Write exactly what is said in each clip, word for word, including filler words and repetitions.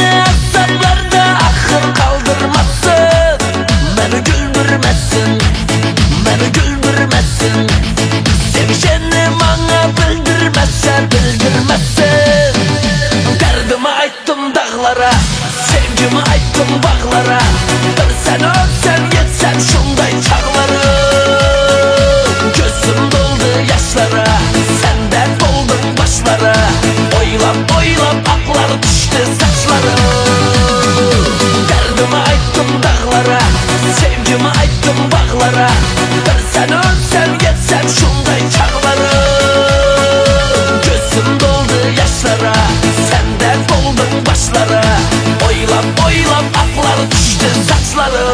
asablarda ahır kaldırmazsın. Beni güldürmezsin, beni güldürmezsin. Sevişeni bana bildirmezse bildirmezsin. Derdimi ayttım dağlara, sevgimi ayttım bağlara. Bir sen ölsen yetsen şunday çağları. Gözüm doldu yaşlara, senden doldum başlara. Oylap oylap aklar düştü saçları. Derdimi ayttım dağlara, sevgimi ayttım bağlara. Bir sen ölsen yetsen şunday çağları. Gözüm doldu yaşlara, senden doldum başlara. Oylap oylap aklar düştü saçları.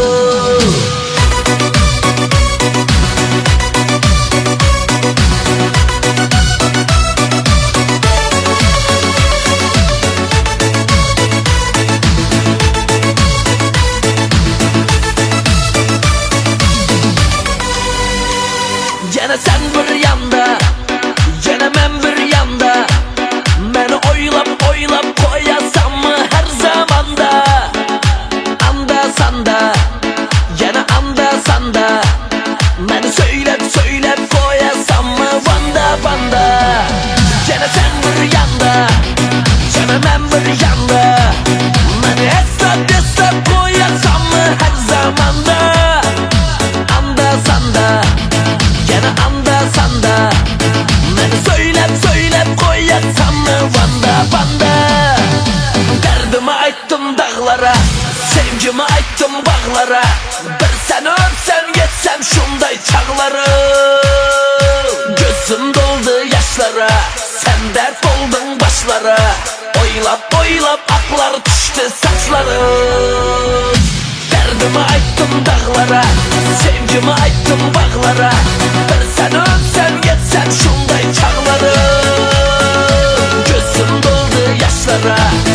Gene sen bir yanda, gene ben bir yanda. Beni oylap oylap koyasan mı her zamanda? Anda sanda, gene anda sanda. Beni söylep söylep koyasan mı vanda vanda? Gene sen bir yanda, gene ben bir yanda. Beni esnaf esnaf koyasan mı her zamanda? Anda sanda, gene anda sanda. Beni söylep söylep koyasan mı vanda vanda? Derdimi ayttım dağlara, sevgimi ayttım bağlara. Bir sen öpsen yetsem şunday çağları. Gözüm doldu yaşlara, sen dert oldun başlara. Oylap oylap aklar düştü saçları. Derdimi ayttım dağlara, sevgimi ayttım bağlara. Bir sen öpsen yetsen şunday çağları. Gözüm doldu yaşlara,